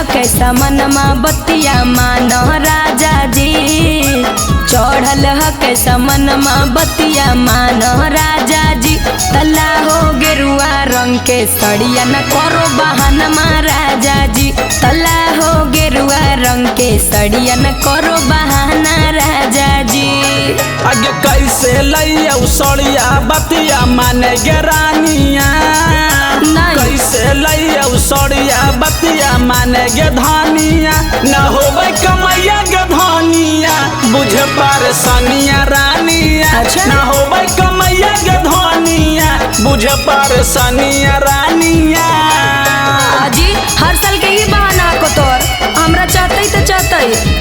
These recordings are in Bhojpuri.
के समनमा बतिया मानो राजा जी। चढ़ल के समनमा बतिया मानो राजा जी। तला हो गेरुआ रंग के सड़िया न करो बहानमा राजा जी। तला हो गेरुआ रंग के सड़िया न करो बहाना राजा जी। आगे कैसे लैया सड़िया बतिया माने गे रानिया। कैसे लैया सड़िया बतिया माने गे धानिया। न होबै कमैया गे धानिया बुझे परेशानिया रानिया। अच्छा। न होबै कमैया गे धानिया बुझे परेशानिया रानिया। अजी हर साल के ही बहाना को तोर हमरा चाहते तो चाहते।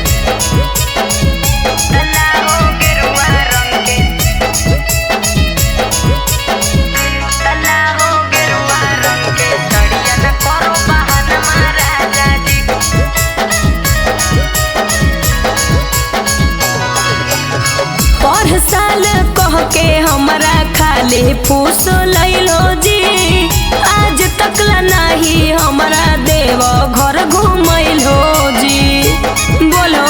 पर साल कह के हमरा खाली फूस लैलो जी। आज तक ला नहीं हमरा देव घर घुमैलो जी। बोलो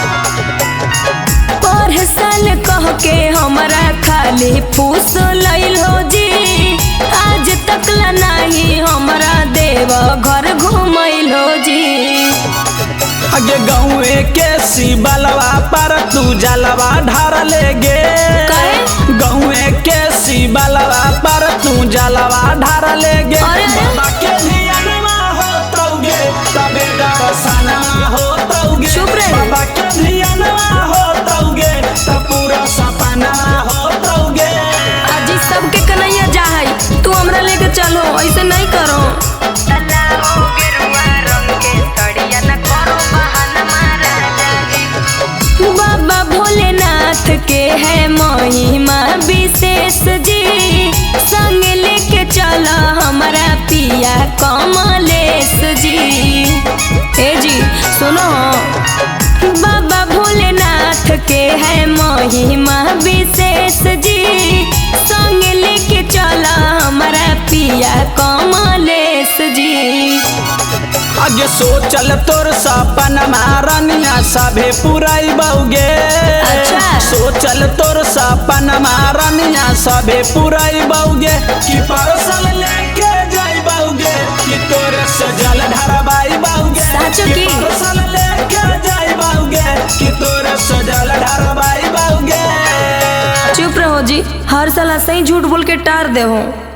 पर साल कह के हमरा खाली फूस लैलो जी। आज तक ला नहीं हमरा देव घर घुमैलो जी। आगे गाँव के शिवलवा पर तू जलवा ढार ले गे। गाँव के शिवलवा पर तू जलवा ढार ले गे। बाबा के धियानवा होतौगे तबे दर्शनवा होतौगे। चुप रहे। बाबा के धियानवा होतौगे त पूरा सपनावा होतौगे। अजी सबके कन्हैया जाहई तू हमरा लेके चलो ऐसे नहीं करो। बाबा भोलेनाथ के है महिमा विशेष जी। संग लेके चला हमारा पिया कमलेश जी। ए जी सुनो बाबा भोलेनाथ के है महिमा विशेष जी। संग लेके चला हमारा पिया कमलेश जी। आगे सोचल तोर सपनमा रानिया सभे पुराई बउगे। अच्छा। सोचल तोर सपनमा रानिया सभे पुराई बउगे। कि परसल लेके जाई बउगे कि तोरे सजल ढरबाई बउगे। साचो की? परसल लेके जाई बउगे कि तोरे सजल ढरबाई बउगे। चुप रहो जी हर साल ऐसे ही झूठ बोल के टार दे हो।